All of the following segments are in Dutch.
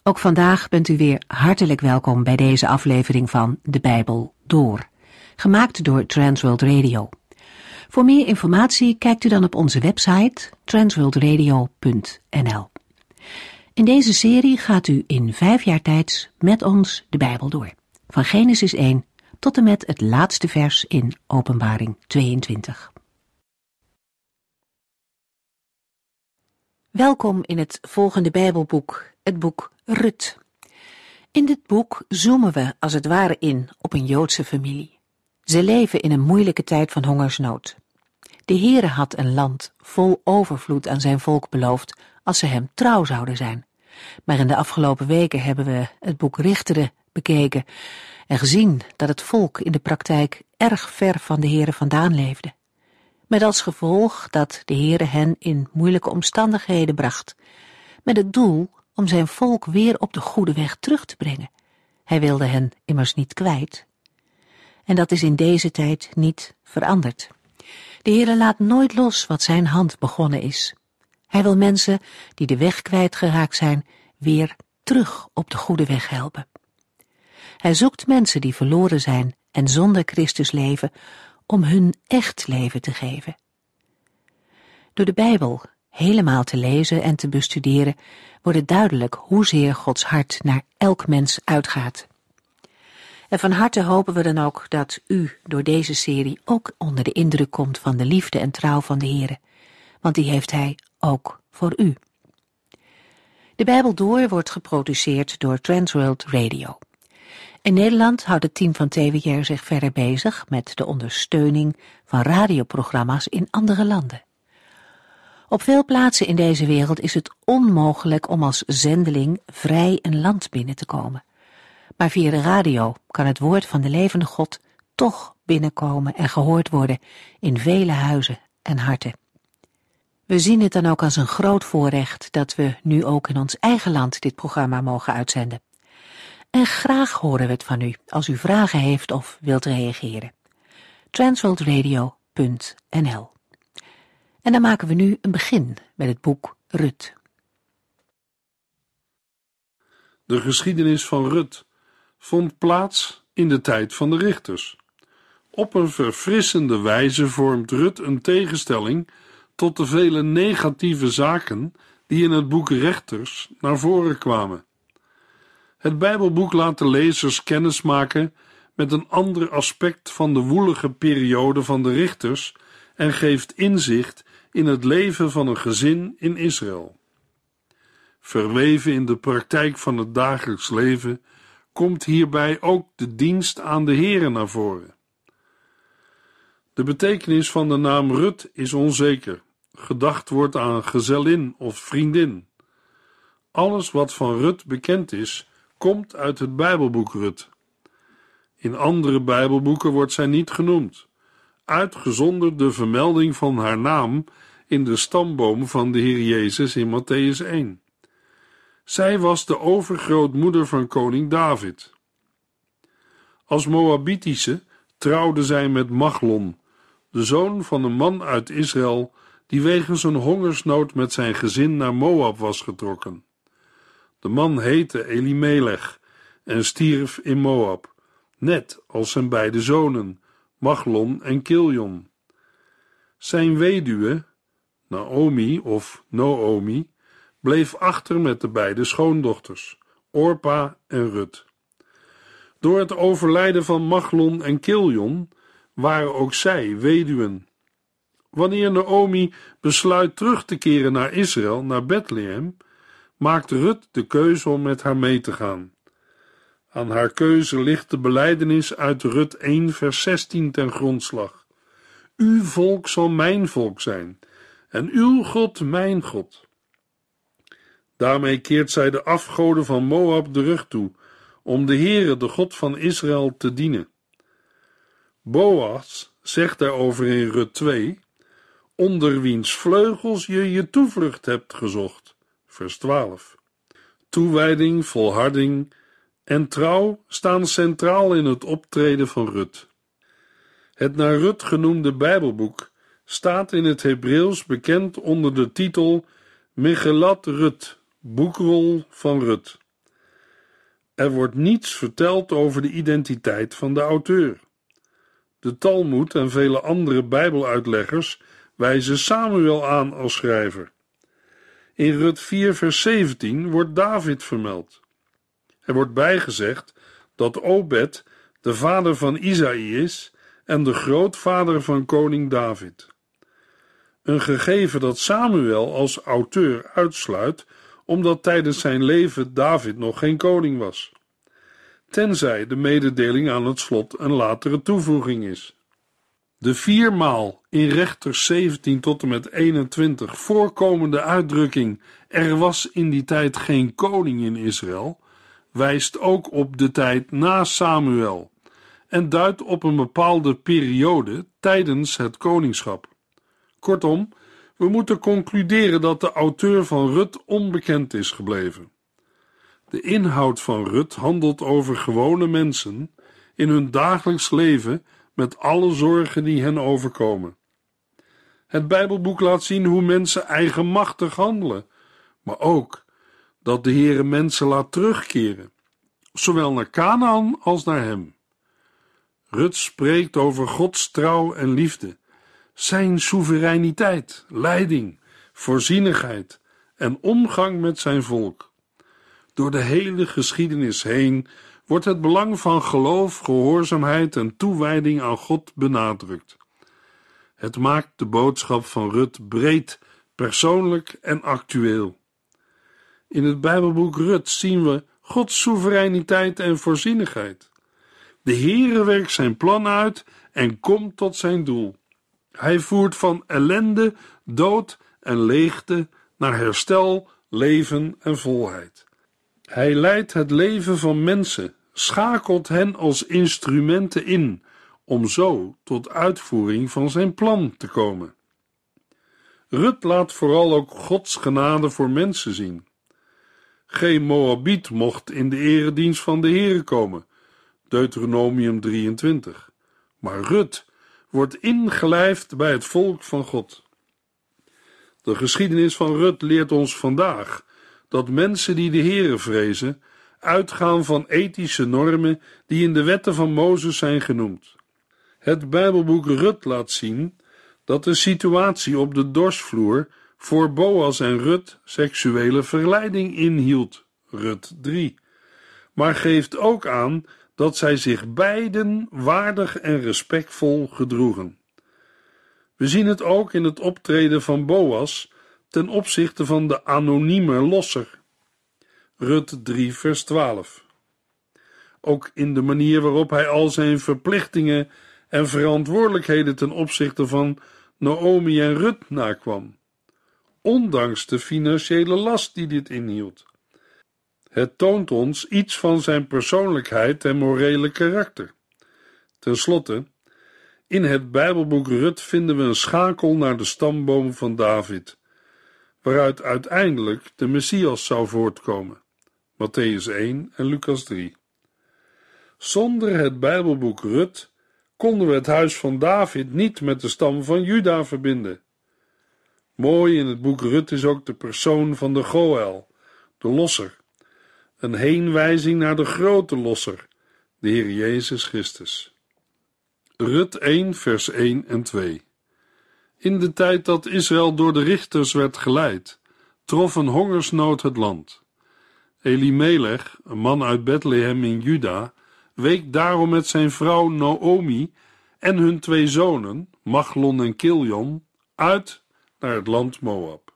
Ook vandaag bent u weer hartelijk welkom bij deze aflevering van De Bijbel Door, gemaakt door Transworld Radio. Voor meer informatie kijkt u dan op onze website transworldradio.nl. In deze serie gaat u in 5 jaar tijd met ons de Bijbel door, van Genesis 1 tot en met het laatste vers in Openbaring 22. Welkom in het volgende Bijbelboek, het boek Rut. In dit boek zoomen we als het ware in op een Joodse familie. Ze leven in een moeilijke tijd van hongersnood. De Heere had een land vol overvloed aan zijn volk beloofd als ze hem trouw zouden zijn. Maar in de afgelopen weken hebben we het boek Richteren bekeken en gezien dat het volk in de praktijk erg ver van de Heere vandaan leefde. Met als gevolg dat de Heere hen in moeilijke omstandigheden bracht, met het doel om zijn volk weer op de goede weg terug te brengen. Hij wilde hen immers niet kwijt. En dat is in deze tijd niet veranderd. De Heere laat nooit los wat zijn hand begonnen is. Hij wil mensen die de weg kwijtgeraakt zijn, weer terug op de goede weg helpen. Hij zoekt mensen die verloren zijn en zonder Christus leven, om hun echt leven te geven. Door de Bijbel helemaal te lezen en te bestuderen, wordt het duidelijk hoezeer Gods hart naar elk mens uitgaat. En van harte hopen we dan ook dat u door deze serie ook onder de indruk komt van de liefde en trouw van de Heere, want die heeft Hij ook voor u. De Bijbel Door wordt geproduceerd door Transworld Radio. In Nederland houdt het team van TWR zich verder bezig met de ondersteuning van radioprogramma's in andere landen. Op veel plaatsen in deze wereld is het onmogelijk om als zendeling vrij een land binnen te komen. Maar via de radio kan het woord van de levende God toch binnenkomen en gehoord worden in vele huizen en harten. We zien het dan ook als een groot voorrecht dat we nu ook in ons eigen land dit programma mogen uitzenden. En graag horen we het van u als u vragen heeft of wilt reageren. transworldradio.nl. En dan maken we nu een begin met het boek Rut. De geschiedenis van Rut vond plaats in de tijd van de richters. Op een verfrissende wijze vormt Rut een tegenstelling tot de vele negatieve zaken die in het boek Rechters naar voren kwamen. Het Bijbelboek laat de lezers kennismaken met een ander aspect van de woelige periode van de richters en geeft inzicht in het leven van een gezin in Israël. Verweven in de praktijk van het dagelijks leven komt hierbij ook de dienst aan de Heere naar voren. De betekenis van de naam Rut is onzeker. Gedacht wordt aan gezellin of vriendin. Alles wat van Rut bekend is, komt uit het Bijbelboek Rut. In andere Bijbelboeken wordt zij niet genoemd, uitgezonderd de vermelding van haar naam in de stamboom van de Heer Jezus in Mattheüs 1. Zij was de overgrootmoeder van koning David. Als Moabitische trouwde zij met Machlon, de zoon van een man uit Israël die wegens een hongersnood met zijn gezin naar Moab was getrokken. De man heette Elimelech en stierf in Moab, net als zijn beide zonen, Machlon en Kiljon. Zijn weduwe, Naomi of Noomi, bleef achter met de beide schoondochters, Orpa en Rut. Door het overlijden van Machlon en Kiljon waren ook zij weduwen. Wanneer Naomi besluit terug te keren naar Israël, naar Bethlehem, maakt Rut de keuze om met haar mee te gaan. Aan haar keuze ligt de belijdenis uit Rut 1 vers 16 ten grondslag. Uw volk zal mijn volk zijn, en uw God mijn God. Daarmee keert zij de afgoden van Moab de rug toe, om de Heere, de God van Israël, te dienen. Boas zegt daarover in Rut 2, onder wiens vleugels je je toevlucht hebt gezocht. Vers 12. Toewijding, volharding en trouw staan centraal in het optreden van Rut. Het naar Rut genoemde Bijbelboek staat in het Hebreeuws bekend onder de titel Mechelat Rut, boekrol van Rut. Er wordt niets verteld over de identiteit van de auteur. De Talmoed en vele andere Bijbeluitleggers wijzen Samuel aan als schrijver. In Rut 4 vers 17 wordt David vermeld. Er wordt bijgezegd dat Obed de vader van Isaï is en de grootvader van koning David. Een gegeven dat Samuel als auteur uitsluit, omdat tijdens zijn leven David nog geen koning was. Tenzij de mededeling aan het slot een latere toevoeging is. De 4 maal in Rechters 17 tot en met 21 voorkomende uitdrukking er was in die tijd geen koning in Israël, wijst ook op de tijd na Samuel en duidt op een bepaalde periode tijdens het koningschap. Kortom, we moeten concluderen dat de auteur van Rut onbekend is gebleven. De inhoud van Rut handelt over gewone mensen in hun dagelijks leven met alle zorgen die hen overkomen. Het Bijbelboek laat zien hoe mensen eigenmachtig handelen, maar ook dat de Heere mensen laat terugkeren, zowel naar Kanaan als naar hem. Rut spreekt over Gods trouw en liefde, zijn soevereiniteit, leiding, voorzienigheid en omgang met zijn volk. Door de hele geschiedenis heen wordt het belang van geloof, gehoorzaamheid en toewijding aan God benadrukt. Het maakt de boodschap van Rut breed, persoonlijk en actueel. In het Bijbelboek Rut zien we Gods soevereiniteit en voorzienigheid. De Heere werkt zijn plan uit en komt tot zijn doel. Hij voert van ellende, dood en leegte naar herstel, leven en volheid. Hij leidt het leven van mensen, schakelt hen als instrumenten in, om zo tot uitvoering van zijn plan te komen. Rut laat vooral ook Gods genade voor mensen zien. Geen Moabiet mocht in de eredienst van de Heere komen, Deuteronomium 23, maar Rut wordt ingelijfd bij het volk van God. De geschiedenis van Rut leert ons vandaag dat mensen die de Heere vrezen, uitgaan van ethische normen die in de wetten van Mozes zijn genoemd. Het Bijbelboek Rut laat zien dat de situatie op de dorsvloer voor Boas en Rut seksuele verleiding inhield, Rut 3, maar geeft ook aan dat zij zich beiden waardig en respectvol gedroegen. We zien het ook in het optreden van Boas ten opzichte van de anonieme losser, Rut 3 vers 12. Ook in de manier waarop hij al zijn verplichtingen en verantwoordelijkheden ten opzichte van Naomi en Rut nakwam, ondanks de financiële last die dit inhield. Het toont ons iets van zijn persoonlijkheid en morele karakter. Ten slotte, in het Bijbelboek Rut vinden we een schakel naar de stamboom van David, waaruit uiteindelijk de Messias zou voortkomen, Mattheüs 1 en Lucas 3. Zonder het Bijbelboek Rut konden we het huis van David niet met de stam van Juda verbinden. Mooi in het boek Rut is ook de persoon van de Goël, de losser, een heenwijzing naar de grote losser, de Heer Jezus Christus. Rut 1 vers 1 en 2. In de tijd dat Israël door de richters werd geleid, trof een hongersnood het land. Elimelech, een man uit Bethlehem in Juda, week daarom met zijn vrouw Naomi en hun 2 zonen, Machlon en Kiljon, uit naar het land Moab.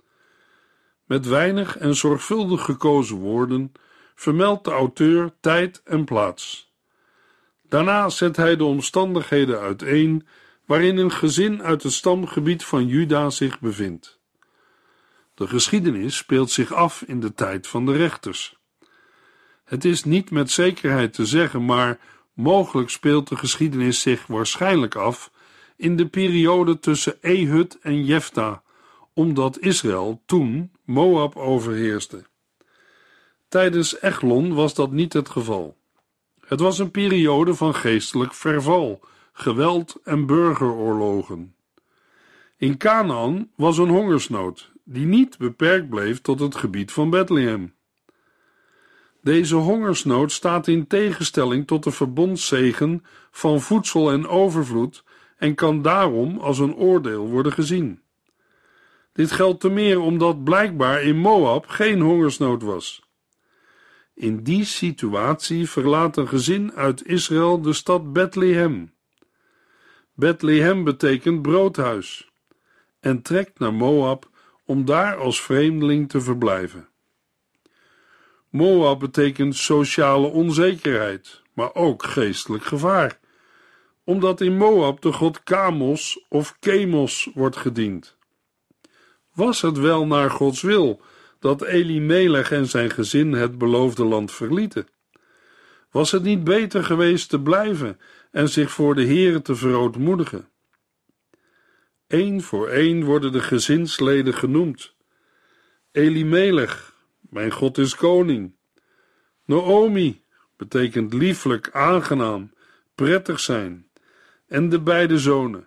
Met weinig en zorgvuldig gekozen woorden vermeldt de auteur tijd en plaats. Daarna zet hij de omstandigheden uiteen waarin een gezin uit het stamgebied van Juda zich bevindt. De geschiedenis speelt zich af in de tijd van de rechters. Het is niet met zekerheid te zeggen, maar mogelijk speelt de geschiedenis zich waarschijnlijk af in de periode tussen Ehud en Jefta, omdat Israël toen Moab overheerste. Tijdens Eglon was dat niet het geval. Het was een periode van geestelijk verval, geweld en burgeroorlogen. In Kanaan was een hongersnood, die niet beperkt bleef tot het gebied van Bethlehem. Deze hongersnood staat in tegenstelling tot de verbondszegen van voedsel en overvloed en kan daarom als een oordeel worden gezien. Dit geldt te meer omdat blijkbaar in Moab geen hongersnood was. In die situatie verlaat een gezin uit Israël de stad Bethlehem. Bethlehem betekent broodhuis en trekt naar Moab om daar als vreemdeling te verblijven. Moab betekent sociale onzekerheid, maar ook geestelijk gevaar, omdat in Moab de god Kamos of Chemos wordt gediend. Was het wel naar Gods wil dat Elimelech en zijn gezin het beloofde land verlieten? Was het niet beter geweest te blijven en zich voor de Heere te verootmoedigen? Eén voor één worden de gezinsleden genoemd. Elimelech, mijn God is koning. Naomi betekent lieflijk, aangenaam, prettig zijn. En de beide zonen.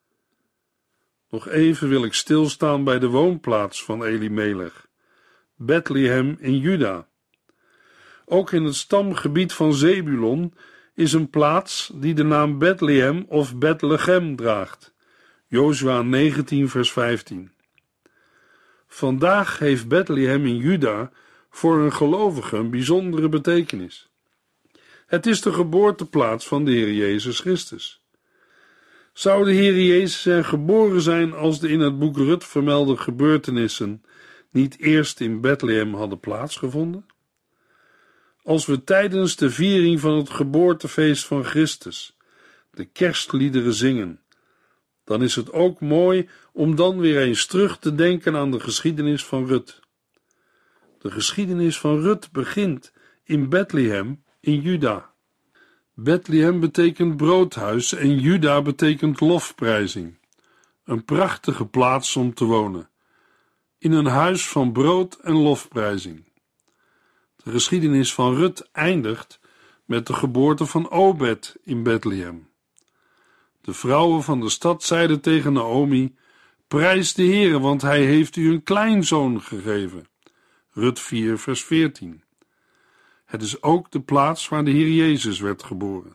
Nog even wil ik stilstaan bij de woonplaats van Elimelech, Bethlehem in Juda. Ook in het stamgebied van Zebulon is een plaats die de naam Bethlehem of Bethlehem draagt. Jozua 19 vers 15. Vandaag heeft Bethlehem in Juda voor een gelovige een bijzondere betekenis. Het is de geboorteplaats van de Heer Jezus Christus. Zou de Heer Jezus er geboren zijn als de in het boek Rut vermelde gebeurtenissen niet eerst in Bethlehem hadden plaatsgevonden? Als we tijdens de viering van het geboortefeest van Christus de kerstliederen zingen, dan is het ook mooi om dan weer eens terug te denken aan de geschiedenis van Rut. De geschiedenis van Rut begint in Bethlehem in Juda. Bethlehem betekent broodhuis en Juda betekent lofprijzing. Een prachtige plaats om te wonen. In een huis van brood en lofprijzing. De geschiedenis van Rut eindigt met de geboorte van Obed in Bethlehem. De vrouwen van de stad zeiden tegen Naomi: prijs de Heere, want hij heeft u een kleinzoon gegeven. Rut 4 vers 14. Het is ook de plaats waar de Heer Jezus werd geboren.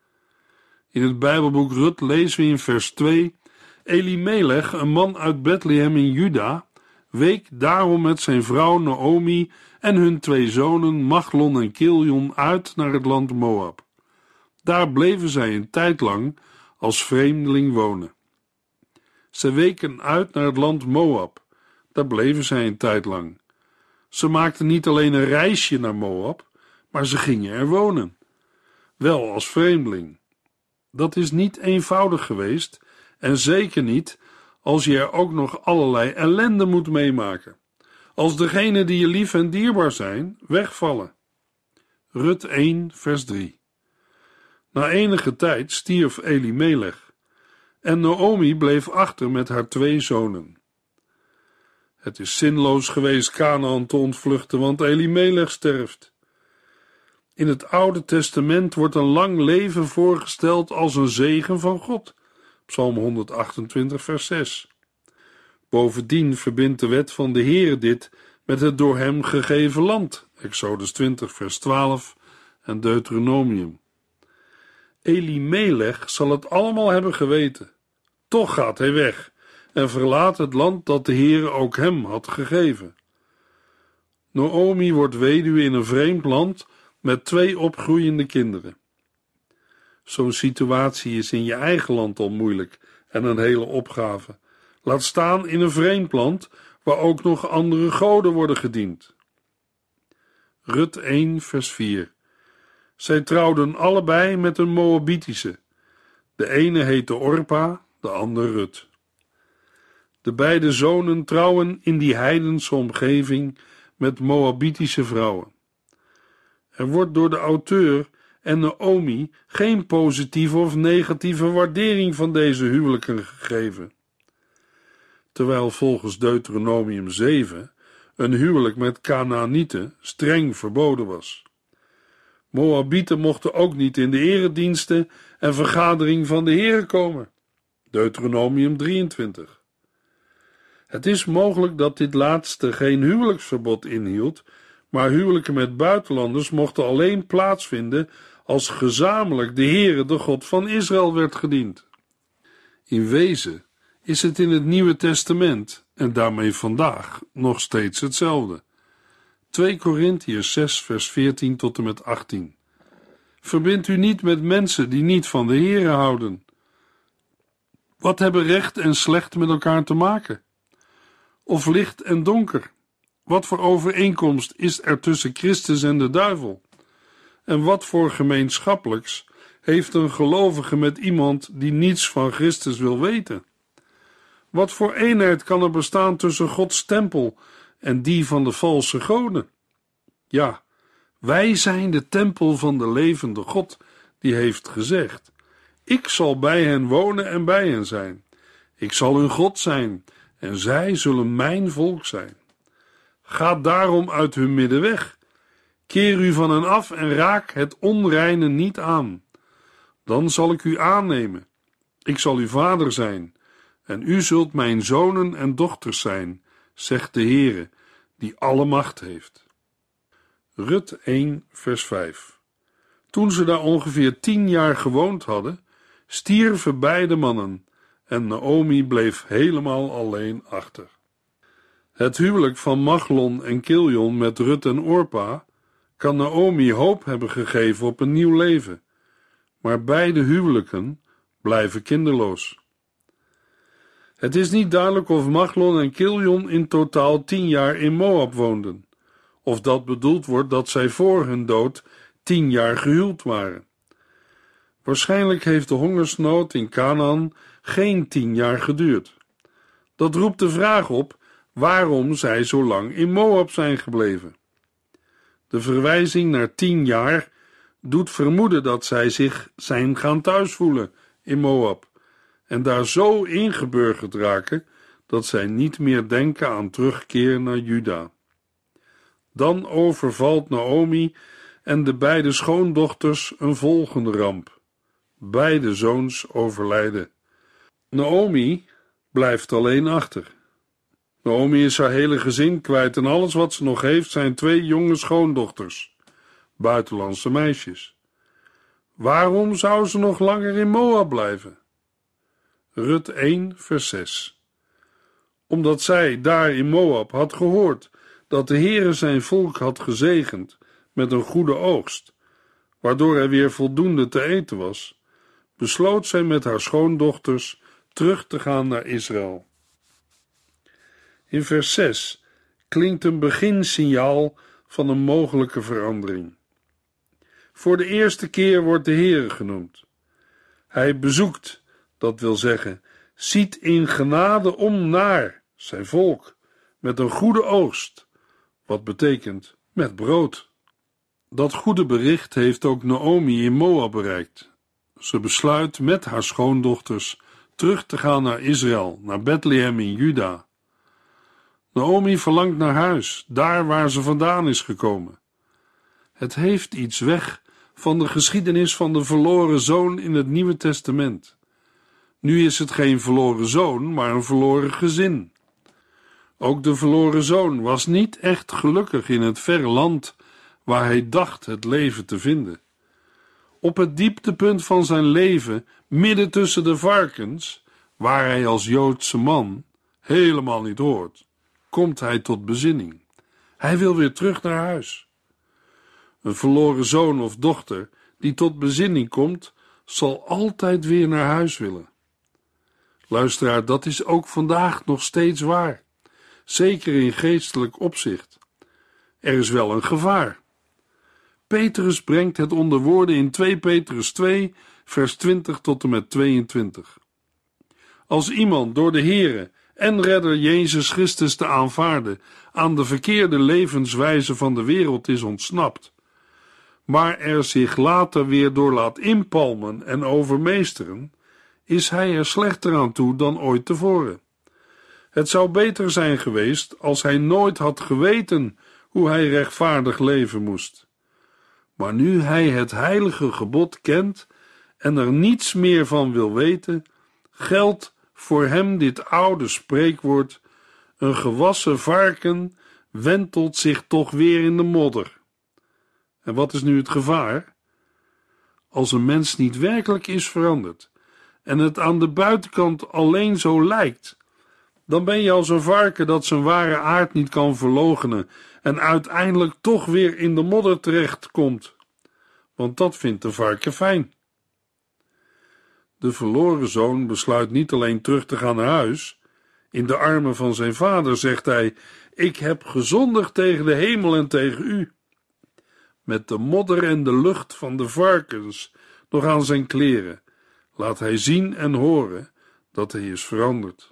In het Bijbelboek Rut lezen we in vers 2: Elimelech, een man uit Bethlehem in Juda, week daarom met zijn vrouw Naomi en hun 2 zonen Machlon en Kiljon uit naar het land Moab. Daar bleven zij een tijd lang als vreemdeling wonen. Ze weken uit naar het land Moab. Daar bleven zij een tijd lang. Ze maakten niet alleen een reisje naar Moab, maar ze gingen er wonen. Wel als vreemdeling. Dat is niet eenvoudig geweest en zeker niet als je er ook nog allerlei ellende moet meemaken. Als degenen die je lief en dierbaar zijn, wegvallen. Rut 1 vers 3. Na enige tijd stierf Elimelech en Naomi bleef achter met haar 2 zonen. Het is zinloos geweest Kanaan te ontvluchten, want Elimelech sterft. In het Oude Testament wordt een lang leven voorgesteld als een zegen van God. Psalm 128 vers 6. Bovendien verbindt de wet van de Heere dit met het door hem gegeven land. Exodus 20 vers 12 en Deuteronomium. Elimelech zal het allemaal hebben geweten. Toch gaat hij weg en verlaat het land dat de Heere ook hem had gegeven. Naomi wordt weduwe in een vreemd land met 2 opgroeiende kinderen. Zo'n situatie is in je eigen land al moeilijk en een hele opgave. Laat staan in een vreemd land waar ook nog andere goden worden gediend. Rut 1 vers 4. Zij trouwden allebei met een Moabitische. De ene heette Orpa, de ander Rut. De beide zonen trouwen in die heidense omgeving met Moabitische vrouwen. Er wordt door de auteur en Naomi geen positieve of negatieve waardering van deze huwelijken gegeven. Terwijl volgens Deuteronomium 7 een huwelijk met Kanaanieten streng verboden was. Moabieten mochten ook niet in de erediensten en vergadering van de Heere komen. Deuteronomium 23. Het is mogelijk dat dit laatste geen huwelijksverbod inhield, maar huwelijken met buitenlanders mochten alleen plaatsvinden als gezamenlijk de Heere, de God van Israël, werd gediend. In wezen is het in het Nieuwe Testament, en daarmee vandaag, nog steeds hetzelfde. 2 Korintiërs 6 vers 14 tot en met 18. Verbind u niet met mensen die niet van de Heere houden. Wat hebben recht en slecht met elkaar te maken? Of licht en donker? Wat voor overeenkomst is er tussen Christus en de duivel? En wat voor gemeenschappelijks heeft een gelovige met iemand die niets van Christus wil weten? Wat voor eenheid kan er bestaan tussen Gods tempel en die van de valse goden? Ja, wij zijn de tempel van de levende God, die heeft gezegd: ik zal bij hen wonen en bij hen zijn. Ik zal hun God zijn en zij zullen mijn volk zijn. Ga daarom uit hun midden weg. Keer u van hen af en raak het onreine niet aan. Dan zal ik u aannemen. Ik zal uw vader zijn en u zult mijn zonen en dochters zijn, zegt de Heere, die alle macht heeft. Rut 1 vers 5. Toen ze daar ongeveer 10 jaar gewoond hadden, stierven beide mannen en Naomi bleef helemaal alleen achter. Het huwelijk van Machlon en Kiljon met Rut en Orpa kan Naomi hoop hebben gegeven op een nieuw leven, maar beide huwelijken blijven kinderloos. Het is niet duidelijk of Machlon en Kiljon in totaal 10 jaar in Moab woonden, of dat bedoeld wordt dat zij voor hun dood 10 jaar gehuwd waren. Waarschijnlijk heeft de hongersnood in Kanaan geen 10 jaar geduurd. Dat roept de vraag op waarom zij zo lang in Moab zijn gebleven. De verwijzing naar 10 jaar doet vermoeden dat zij zich zijn gaan thuisvoelen in Moab en daar zo ingeburgerd raken dat zij niet meer denken aan terugkeer naar Juda. Dan overvalt Naomi en de beide schoondochters een volgende ramp. Beide zoons overlijden. Naomi blijft alleen achter. Naomi is haar hele gezin kwijt en alles wat ze nog heeft zijn 2 jonge schoondochters, buitenlandse meisjes. Waarom zou ze nog langer in Moab blijven? Rut 1 vers 6. Omdat zij daar in Moab had gehoord dat de Heere zijn volk had gezegend met een goede oogst, waardoor er weer voldoende te eten was, besloot zij met haar schoondochters terug te gaan naar Israël. In vers 6 klinkt een beginsignaal van een mogelijke verandering. Voor de eerste keer wordt de Heere genoemd. Hij bezoekt, dat wil zeggen, ziet in genade om naar zijn volk, met een goede oogst, wat betekent met brood. Dat goede bericht heeft ook Naomi in Moab bereikt. Ze besluit met haar schoondochters terug te gaan naar Israël, naar Bethlehem in Juda. Naomi verlangt naar huis, daar waar ze vandaan is gekomen. Het heeft iets weg van de geschiedenis van de verloren zoon in het Nieuwe Testament. Nu is het geen verloren zoon, maar een verloren gezin. Ook de verloren zoon was niet echt gelukkig in het verre land waar hij dacht het leven te vinden. Op het dieptepunt van zijn leven, midden tussen de varkens, waar hij als Joodse man helemaal niet hoort, komt hij tot bezinning. Hij wil weer terug naar huis. Een verloren zoon of dochter die tot bezinning komt, zal altijd weer naar huis willen. Luisteraar, dat is ook vandaag nog steeds waar, zeker in geestelijk opzicht. Er is wel een gevaar. Petrus brengt het onder woorden in 2 Petrus 2, vers 20 tot en met 22. Als iemand door de Heere en redder Jezus Christus te aanvaarden aan de verkeerde levenswijze van de wereld is ontsnapt, maar er zich later weer door laat inpalmen en overmeesteren, is hij er slechter aan toe dan ooit tevoren. Het zou beter zijn geweest als hij nooit had geweten hoe hij rechtvaardig leven moest. Maar nu hij het heilige gebod kent en er niets meer van wil weten, geldt voor hem dit oude spreekwoord: een gewassen varken wentelt zich toch weer in de modder. En wat is nu het gevaar? Als een mens niet werkelijk is veranderd en het aan de buitenkant alleen zo lijkt, dan ben je als een varken dat zijn ware aard niet kan verloochenen en uiteindelijk toch weer in de modder terechtkomt. Want dat vindt de varken fijn. De verloren zoon besluit niet alleen terug te gaan naar huis. In de armen van zijn vader zegt hij: ik heb gezondigd tegen de hemel en tegen u. Met de modder en de lucht van de varkens nog aan zijn kleren laat hij zien en horen dat hij is veranderd.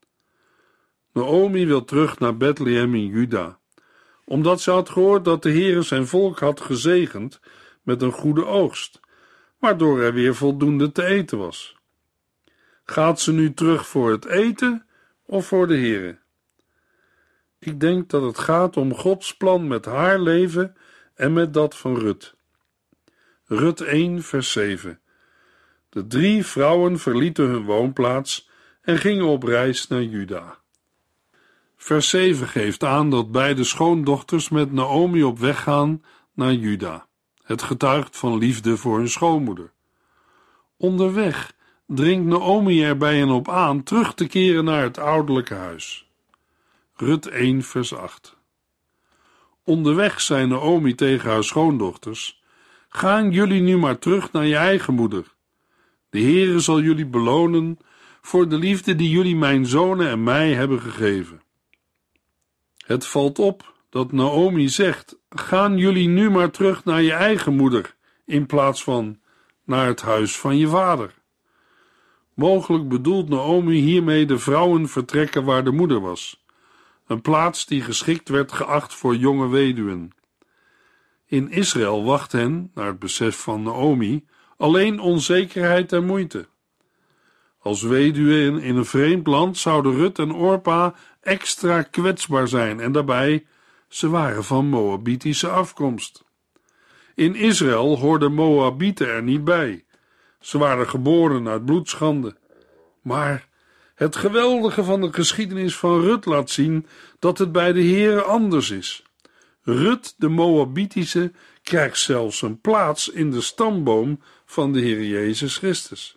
Naomi wil terug naar Bethlehem in Juda, omdat ze had gehoord dat de Heere zijn volk had gezegend met een goede oogst, waardoor er weer voldoende te eten was. Gaat ze nu terug voor het eten of voor de Heere? Ik denk dat het gaat om Gods plan met haar leven en met dat van Rut. Rut 1 vers 7. De 3 vrouwen verlieten hun woonplaats en gingen op reis naar Juda. Vers 7 geeft aan dat beide schoondochters met Naomi op weg gaan naar Juda. Het getuigt van liefde voor hun schoonmoeder. Onderweg dringt Naomi er bij hen op aan terug te keren naar het ouderlijke huis. Rut 1 vers 8. Onderweg zei Naomi tegen haar schoondochters: gaan jullie nu maar terug naar je eigen moeder. De Heere zal jullie belonen voor de liefde die jullie mijn zonen en mij hebben gegeven. Het valt op dat Naomi zegt: gaan jullie nu maar terug naar je eigen moeder, in plaats van naar het huis van je vader. Mogelijk bedoelt Naomi hiermee de vrouwen vertrekken waar de moeder was, een plaats die geschikt werd geacht voor jonge weduwen. In Israël wacht hen, naar het besef van Naomi, alleen onzekerheid en moeite. Als weduwen in een vreemd land zouden Rut en Orpa extra kwetsbaar zijn en daarbij, ze waren van Moabitische afkomst. In Israël hoorden Moabieten er niet bij. Ze waren geboren uit bloedschande. Maar het geweldige van de geschiedenis van Rut laat zien dat het bij de Heere anders is. Rut, de Moabitische, krijgt zelfs een plaats in de stamboom van de Heer Jezus Christus.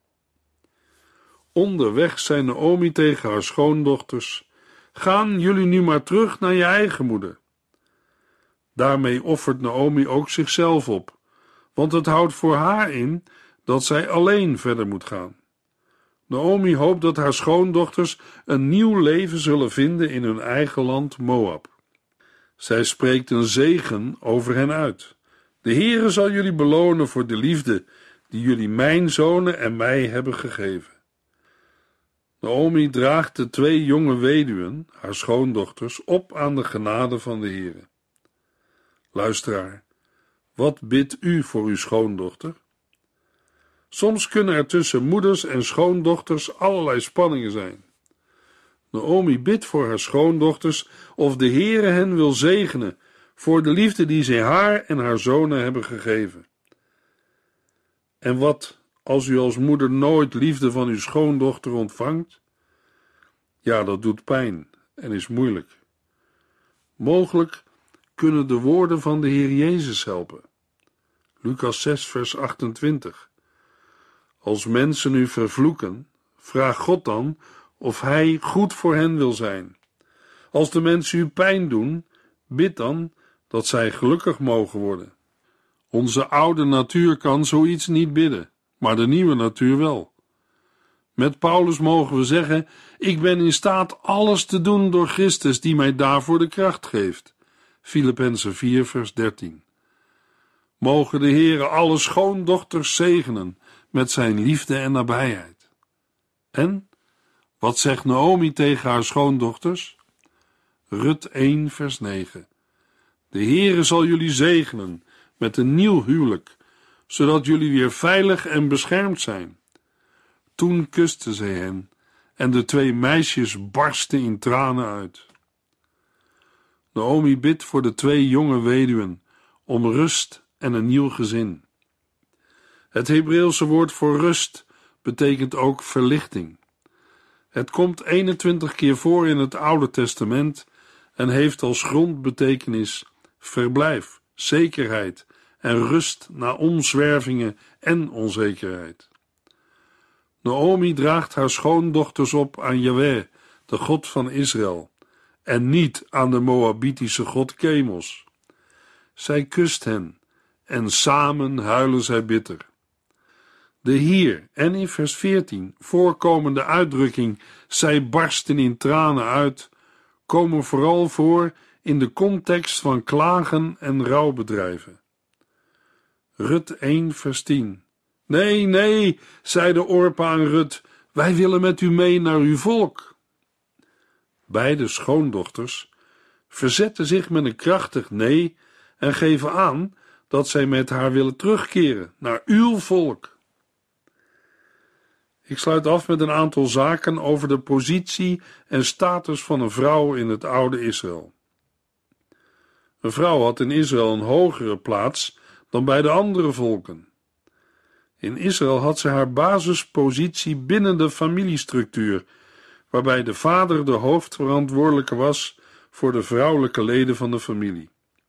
Onderweg zei Naomi tegen haar schoondochters: gaan jullie nu maar terug naar je eigen moeder. Daarmee offert Naomi ook zichzelf op, want het houdt voor haar in dat zij alleen verder moet gaan. Naomi hoopt dat haar schoondochters een nieuw leven zullen vinden in hun eigen land Moab. Zij spreekt een zegen over hen uit. De Heere zal jullie belonen voor de liefde die jullie mijn zonen en mij hebben gegeven. Naomi draagt de 2 jonge weduwen, haar schoondochters, op aan de genade van de Heere. Luisteraar, wat bidt u voor uw schoondochter? Soms kunnen er tussen moeders en schoondochters allerlei spanningen zijn. Naomi bidt voor haar schoondochters of de Heere hen wil zegenen voor de liefde die zij haar en haar zonen hebben gegeven. En wat als u als moeder nooit liefde van uw schoondochter ontvangt? Ja, dat doet pijn en is moeilijk. Mogelijk kunnen de woorden van de Heer Jezus helpen. Lucas 6 vers 28. Als mensen u vervloeken, vraag God dan of Hij goed voor hen wil zijn. Als de mensen u pijn doen, bid dan dat zij gelukkig mogen worden. Onze oude natuur kan zoiets niet bidden, maar de nieuwe natuur wel. Met Paulus mogen we zeggen: ik ben in staat alles te doen door Christus die mij daarvoor de kracht geeft. Filippenzen 4 vers 13. Mogen de Heere alle schoondochters zegenen met zijn liefde en nabijheid. En, wat zegt Naomi tegen haar schoondochters? Rut 1 vers 9. De Heere zal jullie zegenen met een nieuw huwelijk, zodat jullie weer veilig en beschermd zijn. Toen kuste zij hen en de 2 meisjes barsten in tranen uit. Naomi bidt voor de 2 jonge weduwen om rust en een nieuw gezin. Het Hebreeuwse woord voor rust betekent ook verlichting. Het komt 21 keer voor in het Oude Testament en heeft als grondbetekenis verblijf, zekerheid en rust na omzwervingen en onzekerheid. Naomi draagt haar schoondochters op aan Jahweh, de God van Israël, en niet aan de Moabitische god Chemos. Zij kust hen en samen huilen zij bitter. De hier en in vers 14 voorkomende uitdrukking zij barsten in tranen uit, komen vooral voor in de context van klagen en rouwbedrijven. Rut 1 vers 10. Nee, nee, zeide Orpa aan Rut, wij willen met u mee naar uw volk. Beide schoondochters verzetten zich met een krachtig nee en geven aan dat zij met haar willen terugkeren naar uw volk. Ik sluit af met een aantal zaken over de positie en status van een vrouw in het oude Israël. Een vrouw had in Israël een hogere plaats dan bij de andere volken. In Israël had ze haar basispositie binnen de familiestructuur, waarbij de vader de hoofdverantwoordelijke was voor de vrouwelijke leden van de familie.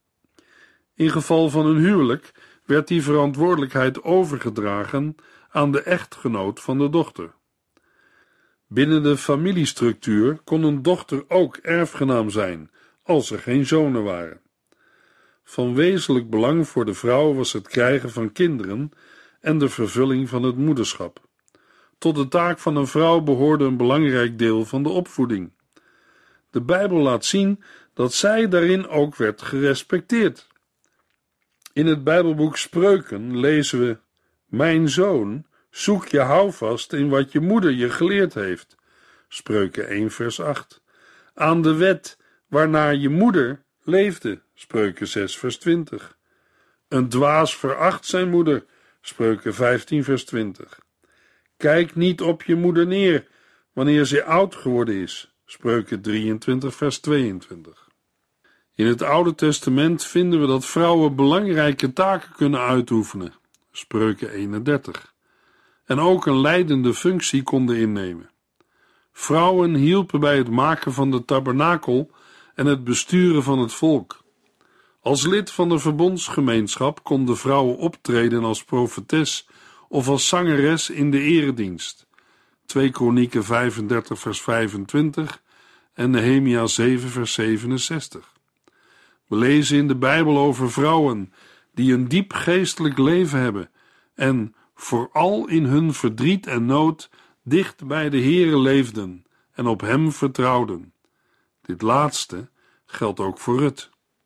In geval van een huwelijk werd die verantwoordelijkheid overgedragen aan de echtgenoot van de dochter. Binnen de familiestructuur kon een dochter ook erfgenaam zijn, als er geen zonen waren. Van wezenlijk belang voor de vrouw was het krijgen van kinderen en de vervulling van het moederschap. Tot de taak van een vrouw behoorde een belangrijk deel van de opvoeding. De Bijbel laat zien dat zij daarin ook werd gerespecteerd. In het Bijbelboek Spreuken lezen we: Mijn zoon, zoek je houvast in wat je moeder je geleerd heeft. Spreuken 1 vers 8. Aan de wet waarnaar je moeder leefde. Spreuken 6 vers 20. Een dwaas veracht zijn moeder. Spreuken 15 vers 20. Kijk niet op je moeder neer wanneer ze oud geworden is. Spreuken 23 vers 22. In het Oude Testament vinden we dat vrouwen belangrijke taken kunnen uitoefenen. Spreuken 31. En ook een leidende functie konden innemen. Vrouwen hielpen bij het maken van de tabernakel en het besturen van het volk. Als lid van de verbondsgemeenschap konden vrouwen optreden als profetes of als zangeres in de eredienst. 2 Kronieken 35 vers 25 en Nehemia 7 vers 67. We lezen in de Bijbel over vrouwen die een diep geestelijk leven hebben en vooral in hun verdriet en nood dicht bij de Heere leefden en op hem vertrouwden. Dit laatste geldt ook voor Rut.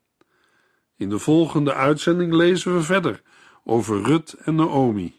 In de volgende uitzending lezen we verder over Rut en Naomi.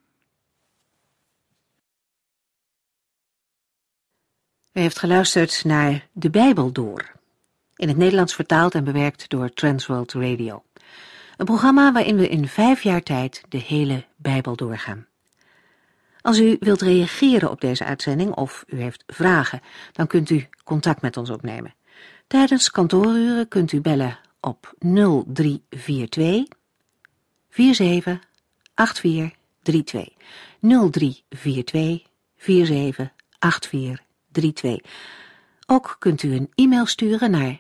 U heeft geluisterd naar De Bijbel Door, in het Nederlands vertaald en bewerkt door Transworld Radio. Een programma waarin we in 5 jaar tijd de hele Bijbel doorgaan. Als u wilt reageren op deze uitzending of u heeft vragen, dan kunt u contact met ons opnemen. Tijdens kantooruren kunt u bellen op 0342 47 8432. 0342 47 8432. Ook kunt u een e-mail sturen naar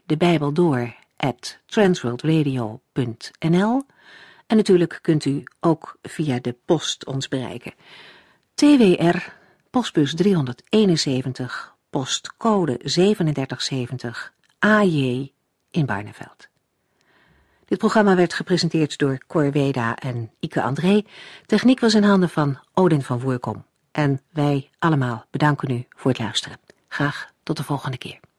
debijbeldoor@transworldradio.nl en natuurlijk kunt u ook via de post ons bereiken. TWR, postbus 371, postcode 3770, AJ in Barneveld. Dit programma werd gepresenteerd door Cor Weda en Ike André. Techniek was in handen van Odin van Voerkom. En wij allemaal bedanken u voor het luisteren. Graag tot de volgende keer.